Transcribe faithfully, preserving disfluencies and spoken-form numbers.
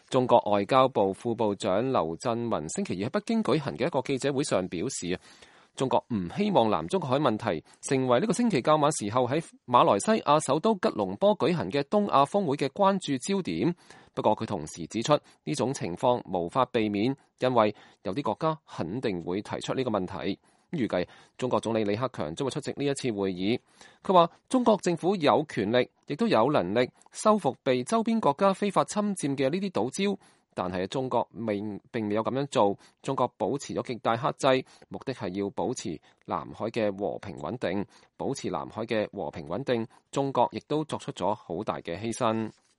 中國外交部副部長劉振文星期二喺北京舉行嘅一個記者會上表示，中國唔希望南中國海問題成為呢個星期較晚時候喺馬來西亞首都吉隆坡舉行嘅東亞峰會嘅關注焦點。不過佢同時指出，呢種情況無法避免，因為有啲國家肯定會提出呢個問題。預計中國總理李克強將會出席呢一次會議。佢話中國政府有權力，亦都有能力收復被周邊國家非法侵佔嘅呢啲島礁，但係中國未並未有咁樣做。中國保持咗極大克制，目的係要保持南海嘅和平穩定。保持南海嘅和平穩定，中國亦都作出咗好大嘅犧牲。